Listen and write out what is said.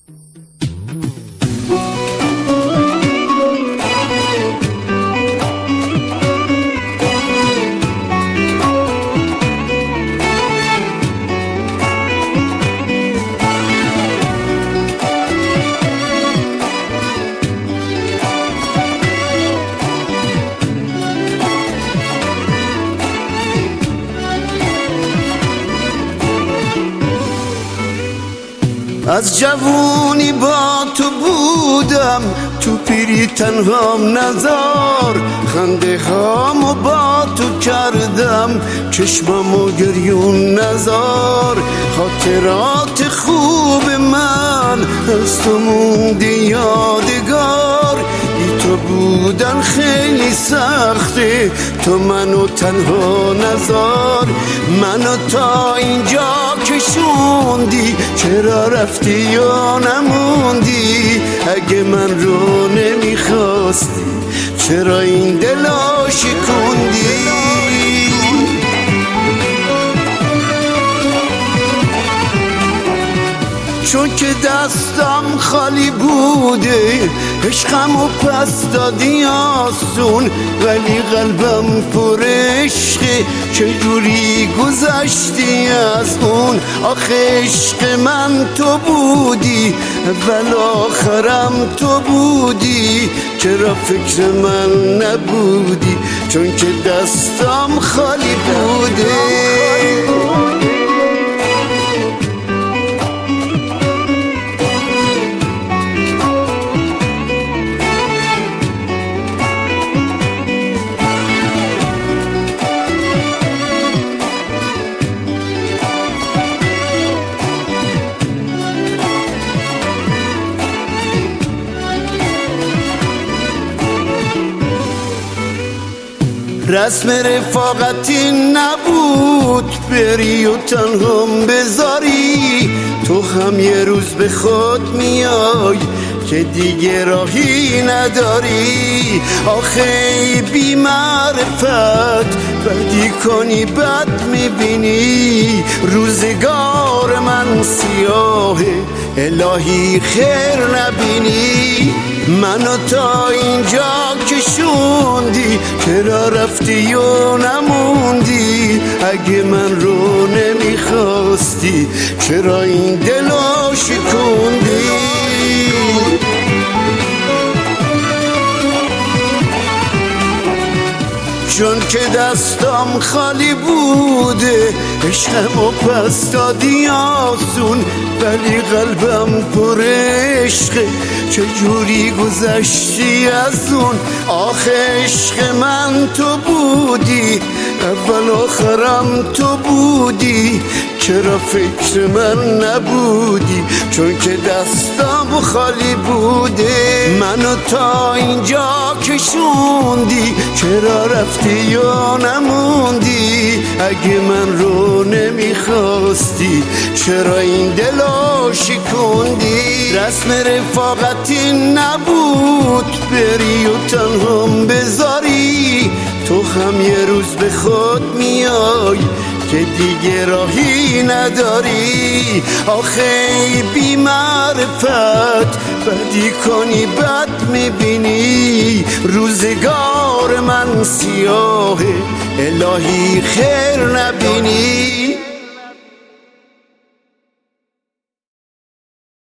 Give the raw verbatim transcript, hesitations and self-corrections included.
از جوونی با تو بودم، تو پیری تنهام نزار، خنده هامو با تو کردم، چشمامو گریون نزار. خاطرات خوب من از تو موندی یادگار، بی تو بودن خیلی سخته، تو منو تنها نزار. منو تا اینجا کشوندی، چرا رفتی یا نموندی؟ اگه من رو نمیخواستی، چرا این دلو شکوندی؟ چون که دستم خالی بوده، عشقمو پس دادی آسون، ولی قلبم پر عشقه، چجوری گذشتی از اون؟ آخه عشق من تو بودی، اول آخرم تو بودی، چرا فکر من نبودی؟ چون که دستم خالی بوده. رسم رفاقتی نبود بری و تنهام بذاری، تو هم یه روز به خود میای که دیگه راهی نداری. آخه بی معرفت بدی کنی بد میبینی، روزگار من سیاهه الهی خیر نبینی. منو تا اینجا کشوندی، چرا رفتی و نموندی؟ اگه من رو نمیخواستی، چرا این دلو شکوندی؟ چون که دستم خالی بوده، عشقمو پس دادی آسون، ولی قلبم پر عشقه، چجوری گذشتی از اون؟ آخه عشق من تو بودی، اول آخرم تو بودی، چرا فکر من نبودی؟ چون که دستم خالی بوده. منو تا اینجا کشوندی، چرا رفتی یا نموندی؟ اگه من رو نمیخواستی، چرا این دلو شکوندی؟ رسم رفاقتی نبود بری و تنهام بذاری، تو هم یه روز به خود میای که دیگه راهی نداری. آخه بی معرفت بدی کنی بد میبینی، روزگار من سیاهه الهی خیر نبینی.